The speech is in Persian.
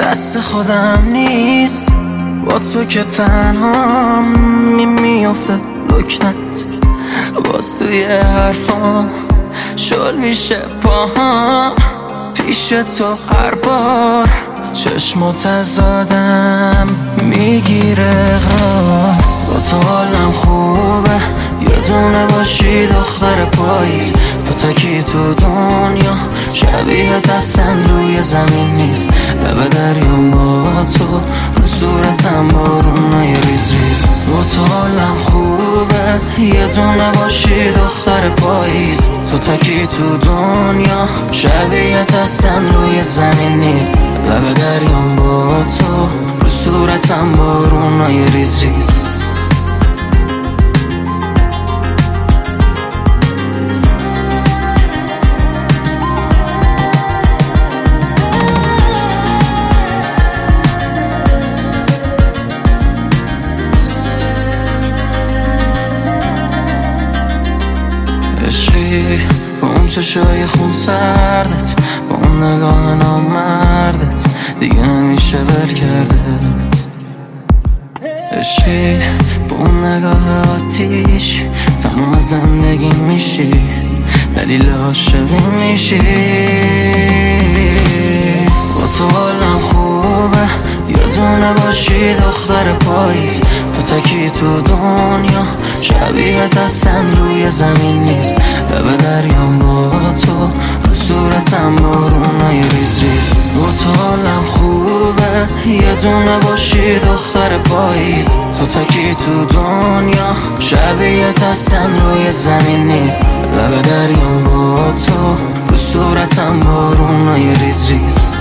دست خودم نیست، با تو که تنها میفته لکنت. باز توی حرفام شل میشه پاهام، پیش تو هر بار چشم تزادم میگیره غرار. با تو حالم خوبه، یه دونه باشی دختر پاییز. تو تکی تو دنیا، شبیهت اصلا روی زمین نیست. لب دریام با تو، رو صورتم بارونای ریز ریز. با تو حالم خوبه، یه دونه باشی دختر پاییز. تو تکی تو دنیا، شبیهت اصلا روی زمین نیست. لب دریام با تو، رو صورتم بارونای ریز ریز. عشقی با اون چشای خون سردت، با اون نگاه نامردت، دیگه نمیشه ول کردت. عشقی با اون نگاه آتیش، تمام زندگی میشی، دلیل عاشقی میشی. با تو حالم خوبه، یه دونه باشی دختر پاییز. تو تکی تو دنیا، شبیهت اصلا روی زمین نیست. لب دریام با تو، رو صورتم بارونای ریز ریز. با تو حالم خوبه، یه دونه باشی دختر پاییز. تو تکی تو دنیا، شبیهت اصلا روی زمین نیست. لب دریام با تو، رو صورتم بارونای ریز ریز.